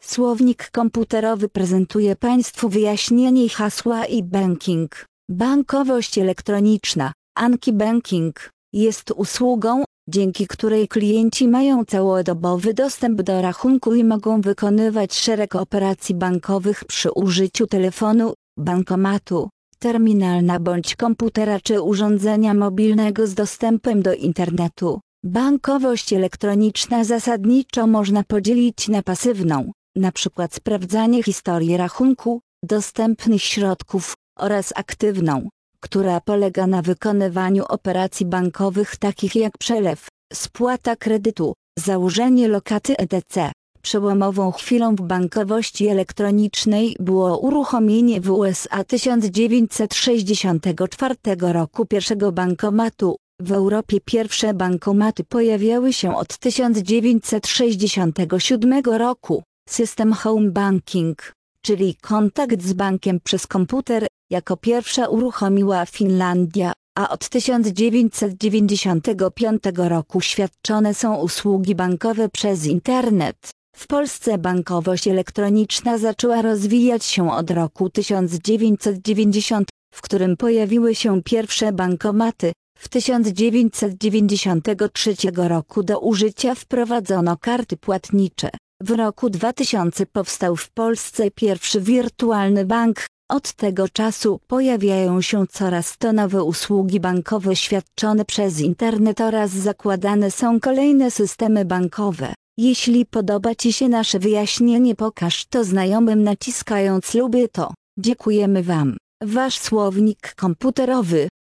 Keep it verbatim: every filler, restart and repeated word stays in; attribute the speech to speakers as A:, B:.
A: Słownik komputerowy prezentuje Państwu wyjaśnienie hasła e-banking. Bankowość elektroniczna, Anki Banking, jest usługą, dzięki której klienci mają całodobowy dostęp do rachunku i mogą wykonywać szereg operacji bankowych przy użyciu telefonu, bankomatu, terminala bądź komputera czy urządzenia mobilnego z dostępem do internetu. Bankowość elektroniczna zasadniczo można podzielić na pasywną, np. sprawdzanie historii rachunku, dostępnych środków, oraz aktywną, która polega na wykonywaniu operacji bankowych takich jak przelew, spłata kredytu, założenie lokaty et cetera. Przełomową chwilą w bankowości elektronicznej było uruchomienie w U S A tysiąc dziewięćset sześćdziesiątego czwartego roku pierwszego bankomatu. W Europie pierwsze bankomaty pojawiały się od tysiąc dziewięćset sześćdziesiątego siódmego roku. System Home Banking, czyli kontakt z bankiem przez komputer, jako pierwsza uruchomiła Finlandia, a od tysiąc dziewięćset dziewięćdziesiątego piątego roku świadczone są usługi bankowe przez internet. W Polsce bankowość elektroniczna zaczęła rozwijać się od roku tysiąc dziewięćset dziewięćdziesiątego, w którym pojawiły się pierwsze bankomaty. W tysiąc dziewięćset dziewięćdziesiątym trzecim roku do użycia wprowadzono karty płatnicze. W roku dwa tysiącym powstał w Polsce pierwszy wirtualny bank. Od tego czasu pojawiają się coraz to nowe usługi bankowe świadczone przez internet oraz zakładane są kolejne systemy bankowe. Jeśli podoba Ci się nasze wyjaśnienie, pokaż to znajomym naciskając lubię to. Dziękujemy Wam. Wasz słownik komputerowy.